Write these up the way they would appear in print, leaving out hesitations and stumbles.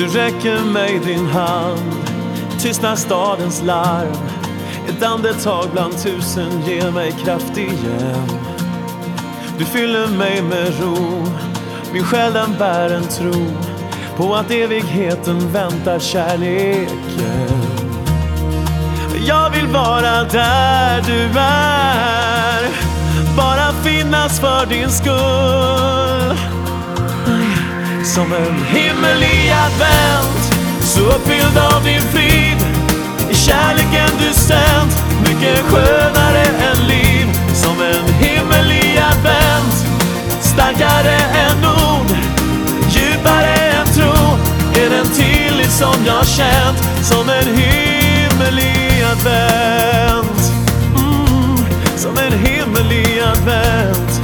Du räcker mig din hand, tystnar stadens larm. Ett andetag bland tusen ger mig kraft igen. Du fyller mig med ro, min själ den bär en tro på att evigheten väntar kärleken. Jag vill vara där du är, bara finnas för din skull. Som en himmel i advent, så uppfylld av din frid. I kärleken du sänt, mycket skönare än liv. Som en himmel i advent, starkare än ord, djupare än tro. Är den tillit som jag känt, som en himmel i advent. Som en himmel i advent.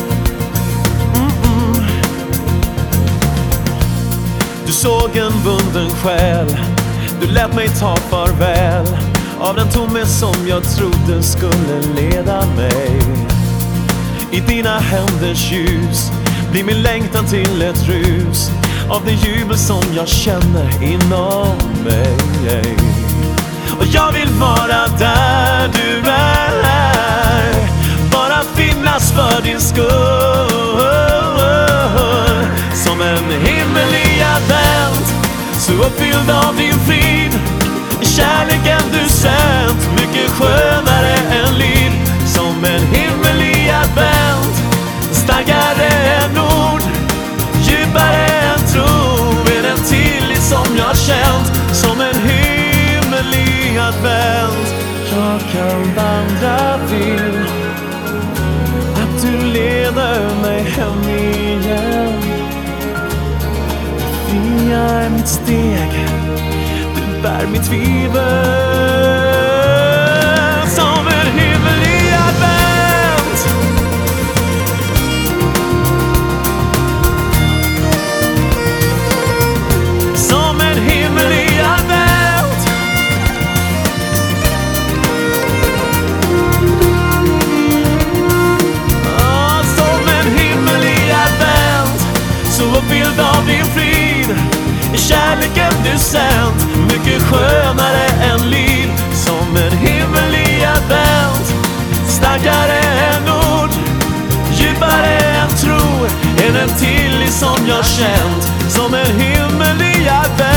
Du såg en bunden själ, du lät mig ta farväl av den tomme som jag trodde skulle leda mig. I dina händers ljus blir min längtan till ett rus av det jubel som jag känner inom mig. Och jag vill vara där du är, bara finnas för din skull. Som en himmel i advent, så uppfylld av din frid. I kärleken du sänt, mycket skönare än liv. Som en himmel i advent, starkare än ord, djupare än tro. Är den tillit som jag känt, som en himmel i advent. Jag kan vandra vill, att du leder mig hem igen. Fria är mitt steg, du bär mitt tvivel. Som en himmel i advent. Som en himmel i advent. Som en himmel i advent, så uppfylld av din frid. I kärleken du sänt, mycket skönare än liv. Som en himmel i advent, starkare än ord, djupare än tro. Är den tillit som jag känt, som en himmel i advent.